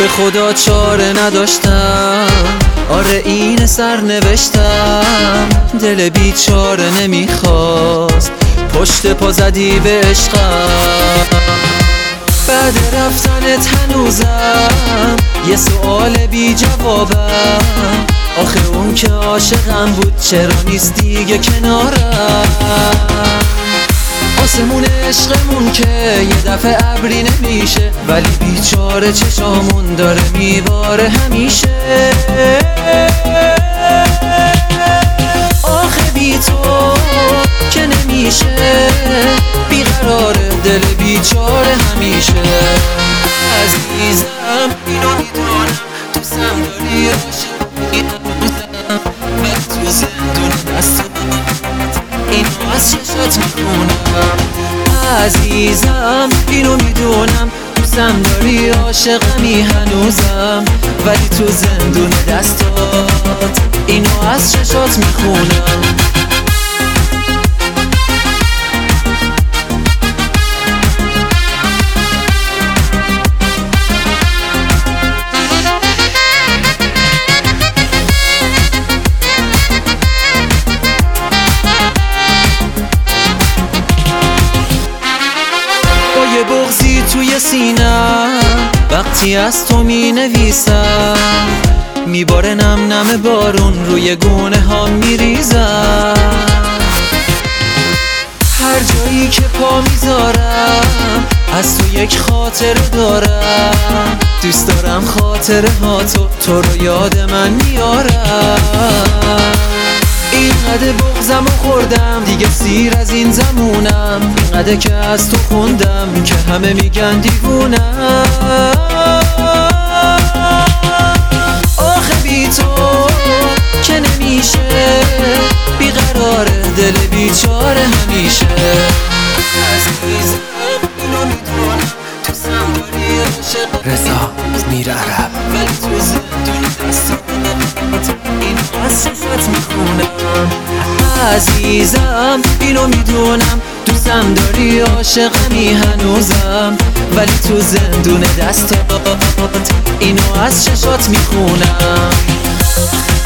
به خدا چاره نداشتم، آره این سرنوشتم. دل بیچاره نمیخواست، پشت پا زدی به عشقم. بعد رفتنت هنوزم یه سؤال بی جوابم، آخه اون که عاشقم بود چرا نیست دیگه کنارم؟ آسمون عشقمون که یه دفعه ابری نمیشه، ولی بیچاره چشامون داره میباره همیشه. آخه بی تو که نمیشه، بیقراره دل بیچاره همیشه. عزیزم اینو میدونم دوستم داری، عاشقی هنوزم ولی تو زندون دستم اینو از چشات میخونم. عزیزم اینو میدونم دوستم داری، عاشقمی هنوزم ولی تو زندون دستات اینو از چشات میخونم. یه بغضی توی سینم وقتی از تو می نویسم، میباره نم نم بارون روی گونه ها میریزم. هر جایی که پا میذارم از تو یک خاطره دارم، دوست دارم خاطره ها تو رو یاد من میارم. اینقدر بغضم و خوردم دیگه سیر از این زمونم، اینقدر که از تو خوندم که همه میگن دیوونم. آخه بی تو که نمیشه، بیقراره دل بیچاره همیشه. عزیزم اینو میدونم دوستم داری، عاشق رضا میر عرب ولی تو زندون دستم اینو از چشات میخونم. عزیزم اینو میدونم دوستم داری، عاشقمی هنوزم ولی تو زندون دستات اینو از چشات میخونم.